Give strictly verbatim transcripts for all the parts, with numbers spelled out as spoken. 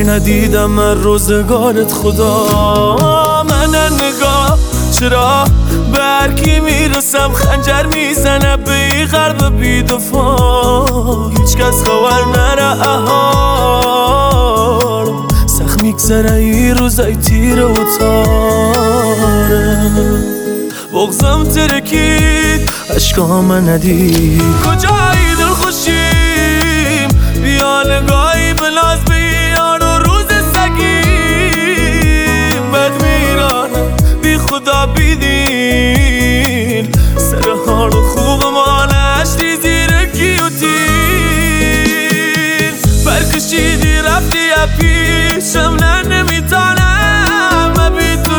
ندیدم من روزگارت خدا. من نگاه چرا به هرکی میرسم خنجر میزنه به ای غرب بیدفاع. هیچ کس خبر نره احال سخت میگذره ای روزای تیره و تاره. بغزم ترکید عشقام ندید کجایی دل خوشیم بیا نگاهی بلاز بیار و روز سگیم بد میرانم بی خدا بیدین سر حال خوب ما نشتی زیر گیوتین برکشیدی رفتی یا پیشم نه نمیتانم بی تو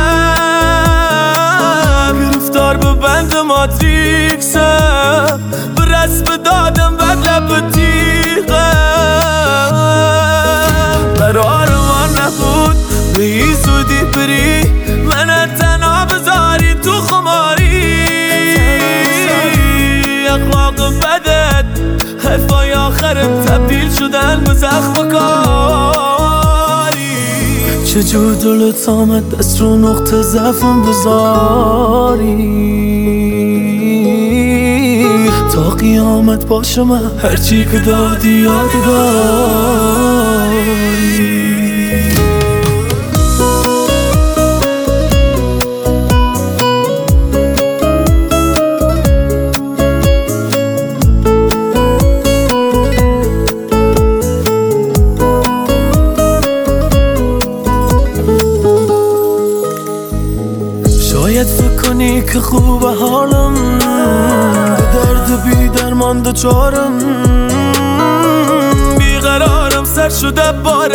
هیچم گرفتار به بند ماتریکسم به رسم دادم بد لب تیغم. قرار ما نبود به ای زودی بری من تنها بذاری تو خماری. اخلاق بدت حرفای آخرم تبدیل شدن به زخم کاری. چجور دلت آمد دست رو نقطه ضعفم بذاری تا قیامت باشه من هرچی که دادی یادگاری. شاید فکر کنی که خوبه حالم به درد بی درمان دوچارم بیقرارم سر شده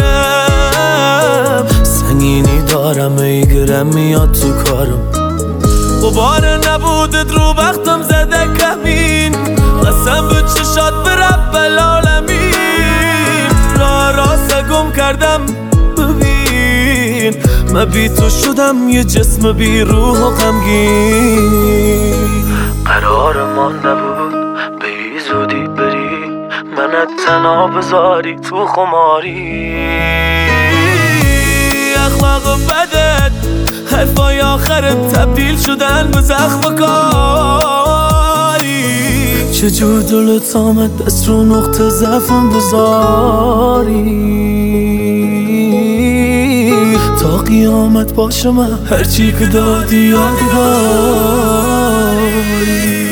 بارم سنگینی دارم ای گرم میاد تو کارم. غبار نبودت رو بختم زده کمین قسم به چشات به رب العالمین. راه راست گم کردم ببین من بی تو شدم یه جسم بی روح و غمگین. قرار ما نبود به ای زودی بری منت تنها بذاری تو خماری. اخلاق بدت حرفای آخرم تبدیل شدن به زخم کاری. چجور دلت آمد دست رو نقطه ضعفم بذاری تا قیامت باشه من هرچی که دادی یادگاری.